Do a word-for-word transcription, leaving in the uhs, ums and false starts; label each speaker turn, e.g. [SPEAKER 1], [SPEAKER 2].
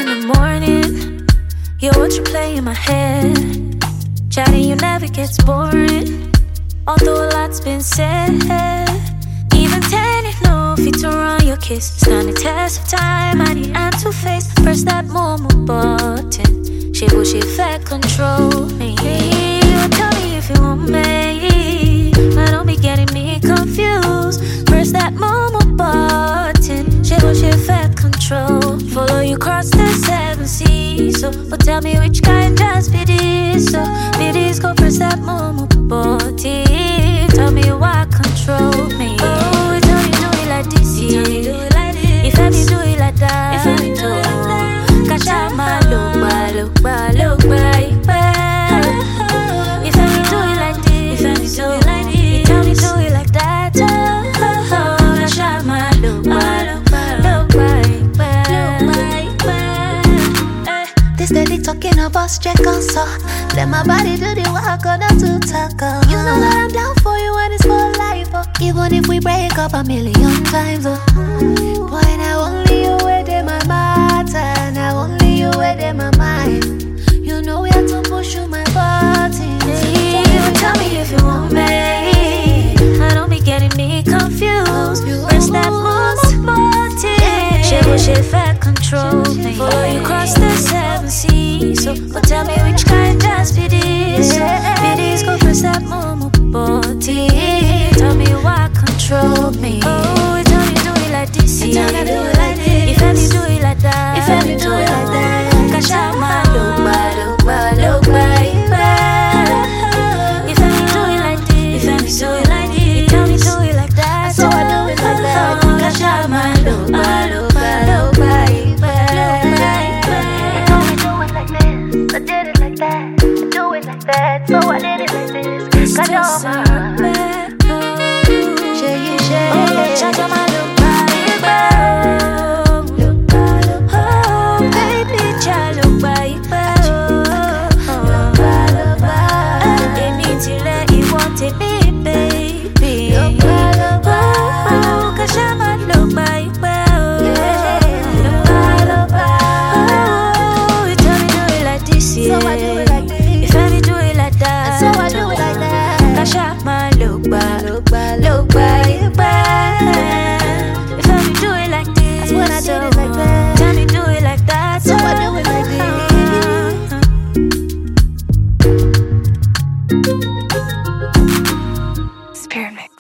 [SPEAKER 1] in the morning. You're what you play in my head. Chatting you never gets boring, although a lot's been said. Even ten, you know, fit to run your kiss. Stand the test of time, I need hand to face. Press that moment button. She will, she fed control me. You tell me if you want me, I don't be getting me confused. Press that moment button. She will, she fed control. Follow you across the seven seas. So, but tell me which kind just be this. So, be this, go press that moment button. Tell me why control me. Oh, tell me do it like this. Tell me do it like this. If I me do it like that. If I me do it like that. Catch out my look, my look, my look, my if I me do it like this. If I me do it like this. Tell me do it like that. Catch out my look, my look, my look, my look.
[SPEAKER 2] This steady talking about check on so. Let my body do the work on to tackle. You know that I'm down for you and it's for life. Oh. Even if we break up a million times. Oh. Boy, now only you within my matter. Now only you within my mind. You know we have to push you my buttons.
[SPEAKER 1] Hey, you tell me if you want me. I don't be getting me confused. Press that most button. She will, she fed control me. Follow you across the seven seas. So, but tell me which kind just be this. Be this, go press that moment button. Tell me why control me. Oh, tell me do it like this. Tell me do it like this. If I me do it like that. If I me do it like that. Catch out my look, my look, my look, my if I me do it like this. If I me do it like this. Tell me do it like that.
[SPEAKER 2] So I do it like that.
[SPEAKER 1] Catch out my look, my look, my look, my
[SPEAKER 2] I did it like that, I do it like that, so I did it like this. Got your mind, shake it, shake it, shake it, my look, my look, oh,
[SPEAKER 1] baby, child, look, my look, they need to let you want it, baby. Oh, cause I'm a look, my
[SPEAKER 2] so I do it like this.
[SPEAKER 1] If I me do it like that.
[SPEAKER 2] So I do it like that.
[SPEAKER 1] Cash out my look back, look back, look back, back. If I me do it like this.
[SPEAKER 2] That's when I did it like that.
[SPEAKER 1] Tell me do it like that.
[SPEAKER 2] So I do it like this.
[SPEAKER 1] Spirit mix.